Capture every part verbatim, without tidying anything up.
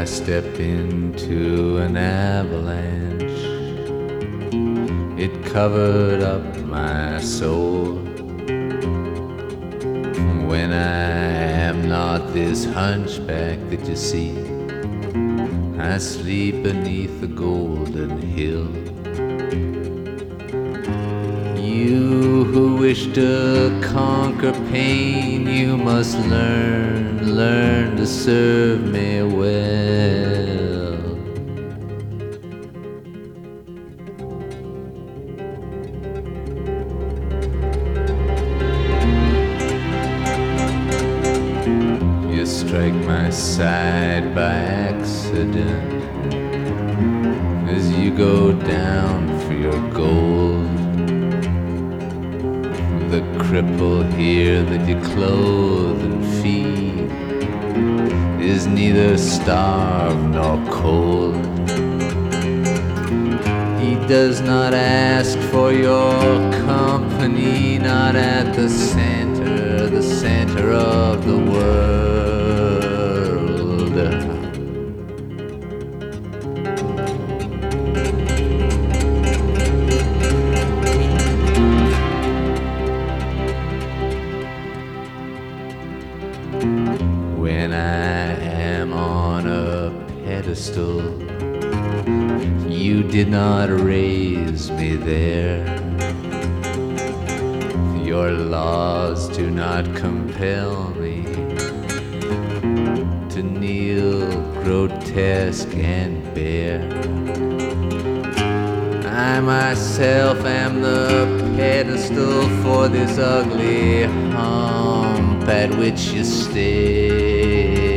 stepped into an avalanche. It covered up my soul. When I am not this hunchback that you see, I sleep beneath the golden hill. You who wish to conquer pain, you must learn, learn to serve me well. You strike my side by accident as you go down for your gold. The cripple here that you clothe and feed is neither starved nor cold. He does not ask for your company, not at the center, the center of the world. When I am on a pedestal, you did not raise me there. Your laws do not compel me to kneel grotesque and bare. I myself am the pedestal for this ugly hump at which you stare.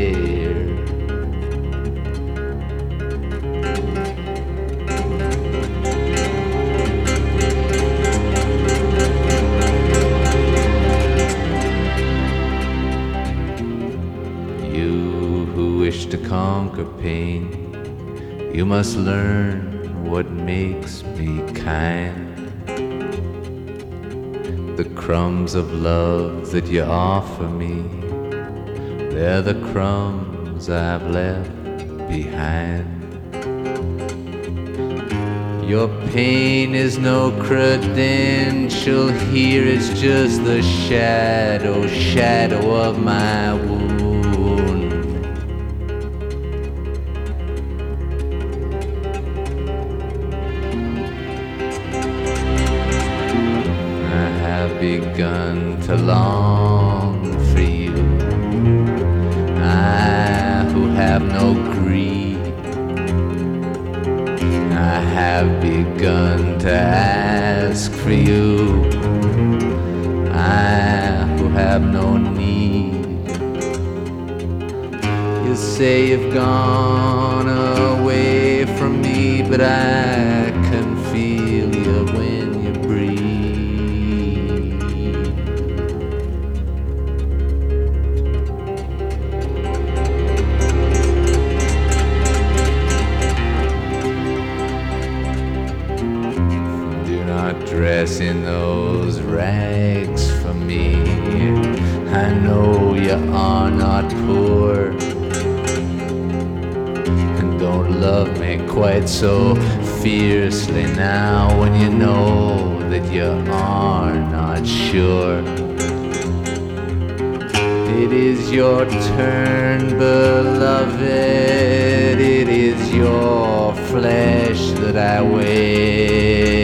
You who wish to conquer pain, you must learn what makes me kind. The crumbs of love that you offer me, they're the crumbs I've left behind. Your pain is no credential here, it's just the shadow, shadow of my wound. I've begun to long for you, I who have no greed. I have begun to ask for you, I who have no need. You say you've gone away from me, but I can feel you when you breathe. Dress in those rags for me. I know you are not poor, and don't love me quite so fiercely now when you know that you are not sure. It is your turn, beloved, it is your flesh that I wear.